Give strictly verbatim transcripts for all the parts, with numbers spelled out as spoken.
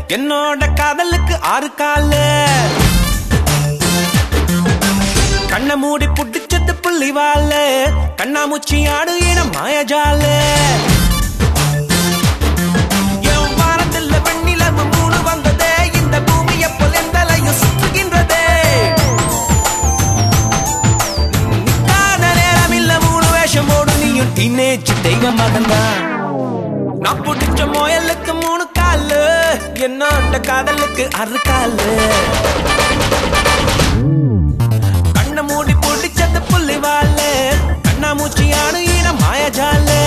என்னோட காதலுக்கு ஆறு காலு கண்ண மூடி புடிச்சது புள்ளிவாலு கண்ணாமூச்சி ஆடு இன மாயஜாலு என் வாரத்தில் வெண்ணிலவு மூணு வந்ததே இந்த பூமி எப்போ எந்தலையும் சுற்றுகின்றதே நிக்காத நேரம் இல்ல மூணு வேஷம் ஓடு நீயும் டீனேஜ் தெய்வ மகன்தான் நான் புடிச்ச முயலுக்கு மூணு காலு என்னோட காதலுக்கு ஆறு காலு கண்ண மூடி புடிச்சது புள்ளிவாலு கண்ணாமூச்சி ஆடு இன மாயஜாலு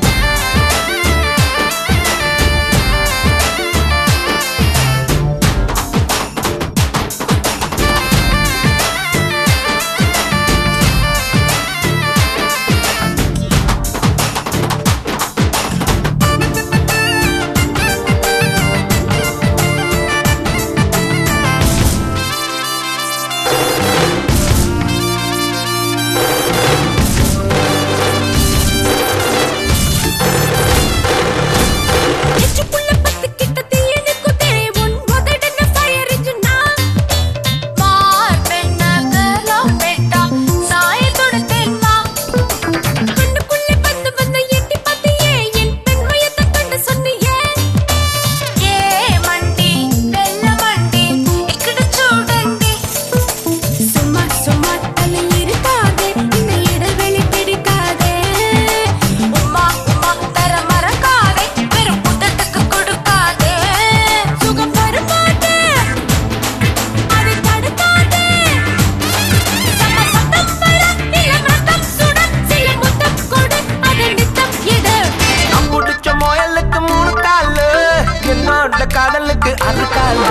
காதலுக்கு ஆறு காலு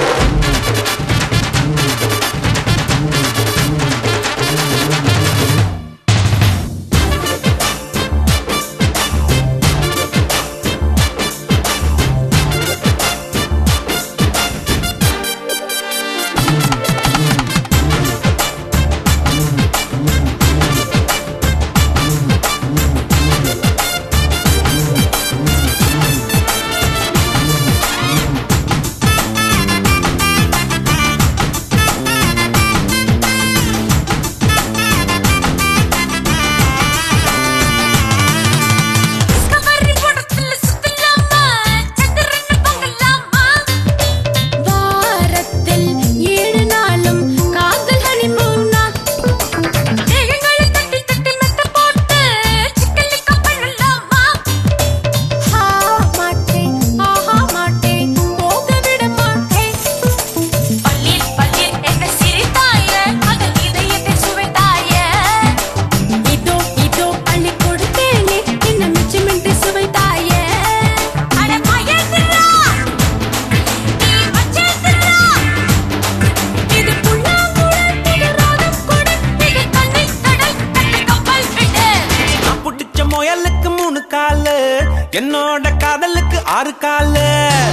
முயலுக்கு மூணு காலு என்னோட காதலுக்கு ஆறு காலு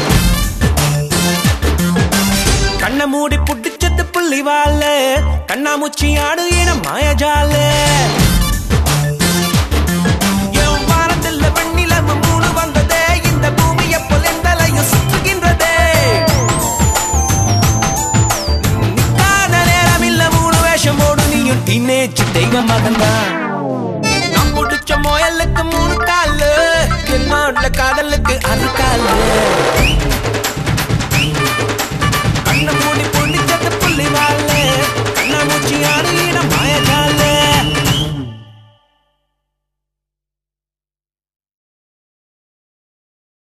கண்ண மூடி புடிச்சது புள்ளிவாலு கண்ணாமூச்சி ஆடு இன மாயஜாலு என் வாரத்தில் வெண்ணிலவு மூணு வந்ததே இந்த பூமி எப்போ எந்தலையும் சுற்றுகின்றதே நிக்காத நேரம் இல்ல மூணு வேஷம் ஓடு நீயும் டீனேஜ் தெய்வ மகன்தான் புடிச்ச முயலுக்கு மூணு காலு என்னோட காதலுக்கு ஆறு காலு கண்ண மூடி